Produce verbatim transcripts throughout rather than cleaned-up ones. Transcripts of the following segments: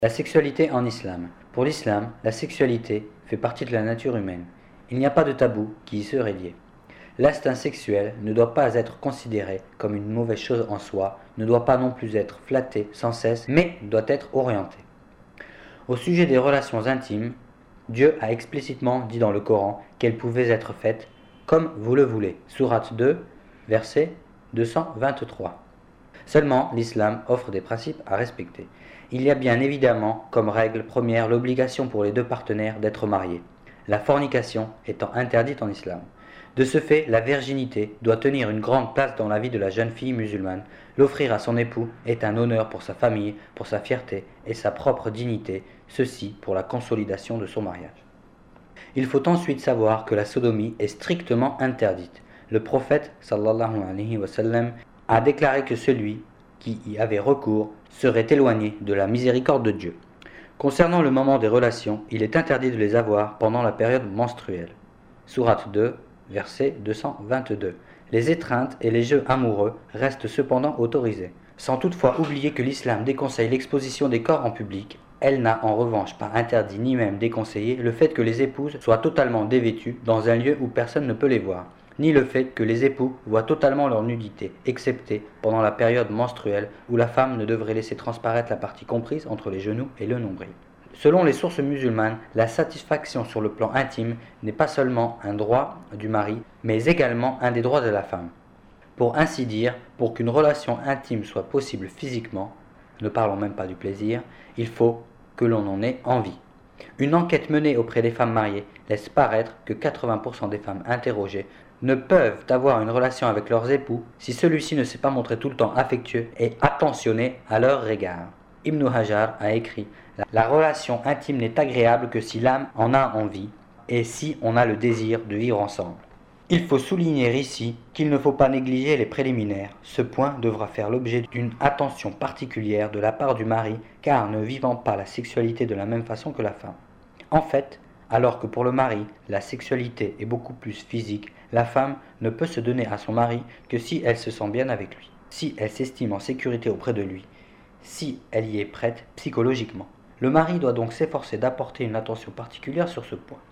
La sexualité en islam. Pour l'islam, la sexualité fait partie de la nature humaine. Il n'y a pas de tabou qui y serait lié. L'instinct sexuel ne doit pas être considéré comme une mauvaise chose en soi, ne doit pas non plus être flatté sans cesse, mais doit être orienté. Au sujet des relations intimes, Dieu a explicitement dit dans le Coran qu'elles pouvaient être faites comme vous le voulez. Sourate deux, verset deux cent vingt-trois. Seulement, l'islam offre des principes à respecter. Il y a bien évidemment comme règle première l'obligation pour les deux partenaires d'être mariés, la fornication étant interdite en islam. De ce fait, la virginité doit tenir une grande place dans la vie de la jeune fille musulmane. L'offrir à son époux est un honneur pour sa famille, pour sa fierté et sa propre dignité, ceci pour la consolidation de son mariage. Il faut ensuite savoir que la sodomie est strictement interdite. Le prophète sallallahu alayhi wa sallam a déclaré que celui qui y avait recours serait éloigné de la miséricorde de Dieu. Concernant le moment des relations, il est interdit de les avoir pendant la période menstruelle. Sourate deux, verset deux cent vingt-deux. Les étreintes et les jeux amoureux restent cependant autorisés, sans toutefois oublier que l'islam déconseille l'exposition des corps en public. Elle n'a en revanche pas interdit ni même déconseillé le fait que les épouses soient totalement dévêtues dans un lieu où personne ne peut les voir, ni le fait que les époux voient totalement leur nudité, excepté pendant la période menstruelle où la femme ne devrait laisser transparaître la partie comprise entre les genoux et le nombril. Selon les sources musulmanes, la satisfaction sur le plan intime n'est pas seulement un droit du mari, mais également un des droits de la femme. Pour ainsi dire, pour qu'une relation intime soit possible physiquement, ne parlons même pas du plaisir, il faut que l'on en ait envie. Une enquête menée auprès des femmes mariées laisse paraître que quatre-vingts pour cent des femmes interrogées ne peuvent avoir une relation avec leurs époux si celui-ci ne s'est pas montré tout le temps affectueux et attentionné à leur égard. Ibn Hajar a écrit « La relation intime n'est agréable que si l'âme en a envie et si on a le désir de vivre ensemble. » Il faut souligner ici qu'il ne faut pas négliger les préliminaires. Ce point devra faire l'objet d'une attention particulière de la part du mari, car ne vivant pas la sexualité de la même façon que la femme. En fait, alors que pour le mari, la sexualité est beaucoup plus physique, la femme ne peut se donner à son mari que si elle se sent bien avec lui, si elle s'estime en sécurité auprès de lui, si elle y est prête psychologiquement. Le mari doit donc s'efforcer d'apporter une attention particulière sur ce point.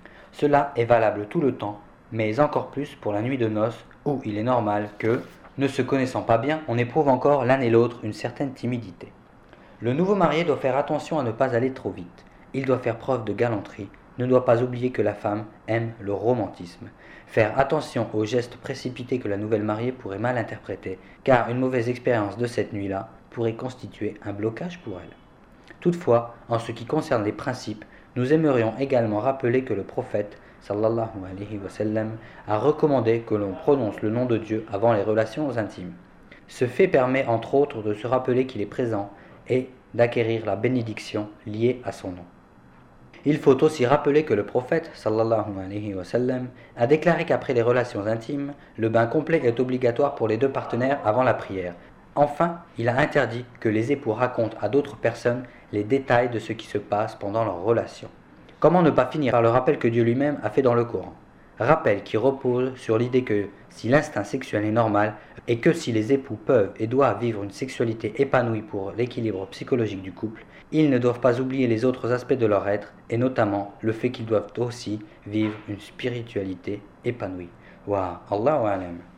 Cela est valable tout le temps, mais encore plus pour la nuit de noces, où il est normal que, ne se connaissant pas bien, on éprouve encore l'un et l'autre une certaine timidité. Le nouveau marié doit faire attention à ne pas aller trop vite. Il doit faire preuve de galanterie, ne doit pas oublier que la femme aime le romantisme. Faire attention aux gestes précipités que la nouvelle mariée pourrait mal interpréter, car une mauvaise expérience de cette nuit-là pourrait constituer un blocage pour elle. Toutefois, en ce qui concerne les principes, nous aimerions également rappeler que le prophète sallallahu alayhi wa sallam a recommandé que l'on prononce le nom de Dieu avant les relations intimes. Ce fait permet entre autres de se rappeler qu'il est présent et d'acquérir la bénédiction liée à son nom. Il faut aussi rappeler que le prophète sallallahu alayhi wa sallam a déclaré qu'après les relations intimes, le bain complet est obligatoire pour les deux partenaires avant la prière. Enfin, il a interdit que les époux racontent à d'autres personnes les détails de ce qui se passe pendant leur relation. Comment ne pas finir par le rappel que Dieu lui-même a fait dans le Coran? Rappel qui repose sur l'idée que si l'instinct sexuel est normal et que si les époux peuvent et doivent vivre une sexualité épanouie pour l'équilibre psychologique du couple, ils ne doivent pas oublier les autres aspects de leur être et notamment le fait qu'ils doivent aussi vivre une spiritualité épanouie. Wa Allahu alam.